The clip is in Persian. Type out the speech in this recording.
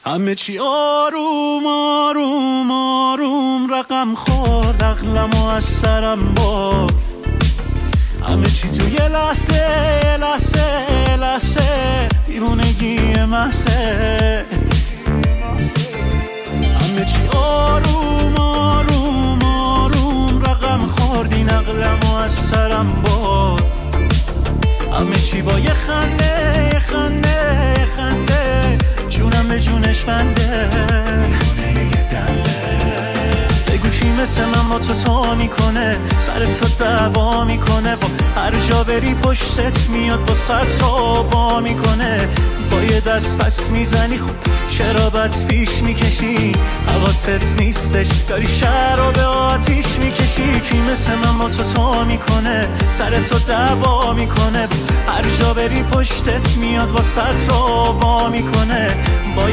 همه چی آروم آروم آروم رقم خورد، عقلمو از سرم برد. همه چی تو یه لحظه لحظه لحظه دیوونگی محضه. همه چی آروم آروم آروم رقم خورد، این عقلمو از سرم برد. همه چی با یه خنده خنده خنده جونم به جونش بنده. بگو کی مثل من با تو میکنه، سر تو دعوا میکنه، با هر جا بری پشتت میاد، با سر تو میکنه. با یه دست پس میزنی، خب چرا بد پیش میکشی؟ حواست نیستش داری شهر رو به آتیش میکشی. کی مثل من با تو میکنه، سر تو دعوا میکنه، هر جا بری پشتت میاد، با سر تو میکنه. با